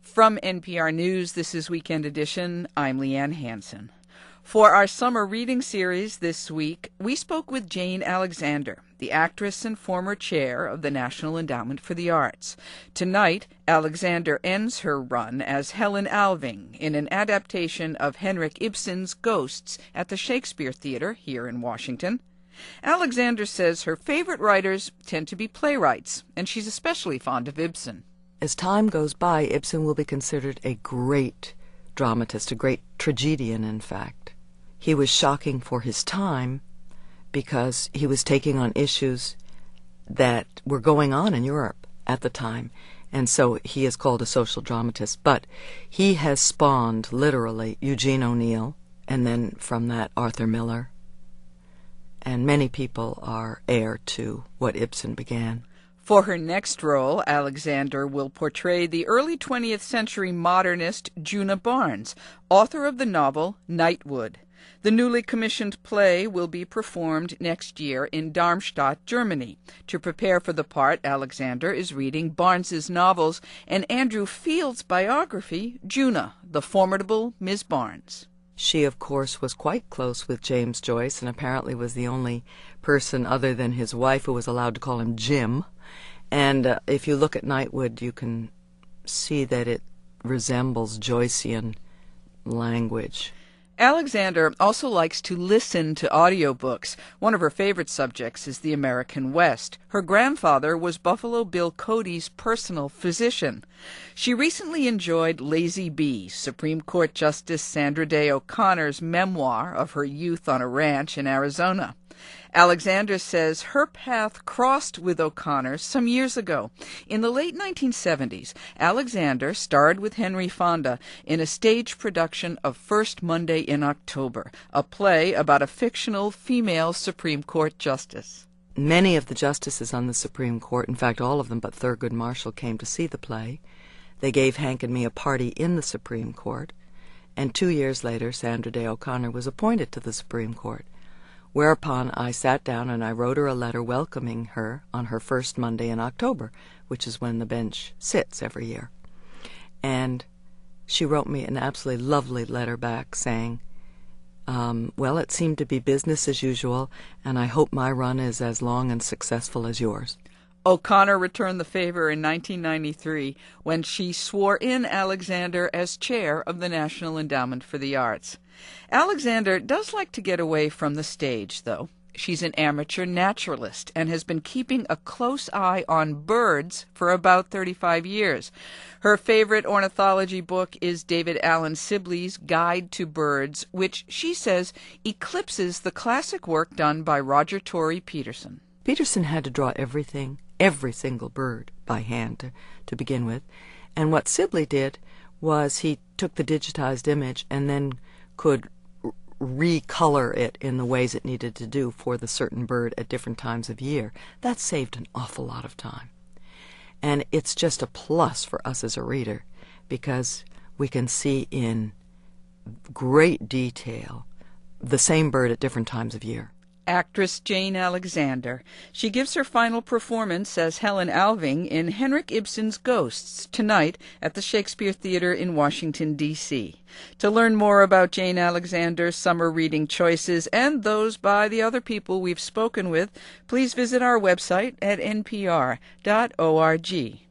From NPR News, this is Weekend Edition. I'm Leanne Hansen. For our summer reading series this week, we spoke with Jane Alexander, the actress and former chair of the National Endowment for the Arts. Tonight, Alexander ends her run as Helen Alving in an adaptation of Henrik Ibsen's Ghosts at the Shakespeare Theater here in Washington. Alexander says her favorite writers tend to be playwrights, and she's especially fond of Ibsen. As time goes by, Ibsen will be considered a great dramatist, a great tragedian, in fact. He was shocking for his time because he was taking on issues that were going on in Europe at the time, and so he is called a social dramatist. But he has spawned, literally, Eugene O'Neill, and then from that, Arthur Miller. And many people are heir to what Ibsen began. For her next role, Alexander will portray the early 20th century modernist Djuna Barnes, author of the novel Nightwood. The newly commissioned play will be performed next year in Darmstadt, Germany. To prepare for the part, Alexander is reading Barnes's novels and Andrew Field's biography, Djuna, the Formidable Miss Barnes. She, of course, was quite close with James Joyce and apparently was the only person other than his wife who was allowed to call him Jim. And if you look at Nightwood, you can see that it resembles Joycean language. Alexander also likes to listen to audiobooks. One of her favorite subjects is the American West. Her grandfather was Buffalo Bill Cody's personal physician. She recently enjoyed Lazy Bee, Supreme Court Justice Sandra Day O'Connor's memoir of her youth on a ranch in Arizona. Alexander says her path crossed with O'Connor some years ago. In the late 1970s, Alexander starred with Henry Fonda in a stage production of First Monday in October, a play about a fictional female Supreme Court justice. Many of the justices on the Supreme Court, in fact all of them but Thurgood Marshall, came to see the play. They gave Hank and me a party in the Supreme Court, and 2 years later Sandra Day O'Connor was appointed to the Supreme Court. Whereupon I sat down and I wrote her a letter welcoming her on her first Monday in October, which is when the bench sits every year. And she wrote me an absolutely lovely letter back saying, well, it seemed to be business as usual, and I hope my run is as long and successful as yours. O'Connor returned the favor in 1993 when she swore in Alexander as chair of the National Endowment for the Arts. Alexander does like to get away from the stage, though. She's an amateur naturalist and has been keeping a close eye on birds for about 35 years. Her favorite ornithology book is David Allen Sibley's Guide to Birds, which she says eclipses the classic work done by Roger Tory Peterson. Peterson had to draw everything, every single bird, by hand to begin with. And what Sibley did was he took the digitized image and then could recolor it in the ways it needed to do for the certain bird at different times of year. That saved an awful lot of time. And it's just a plus for us as a reader because we can see in great detail the same bird at different times of year. Actress Jane Alexander. She gives her final performance as Helen Alving in Henrik Ibsen's Ghosts tonight at the Shakespeare Theater in Washington, D.C. To learn more about Jane Alexander's summer reading choices and those by the other people we've spoken with, please visit our website at npr.org.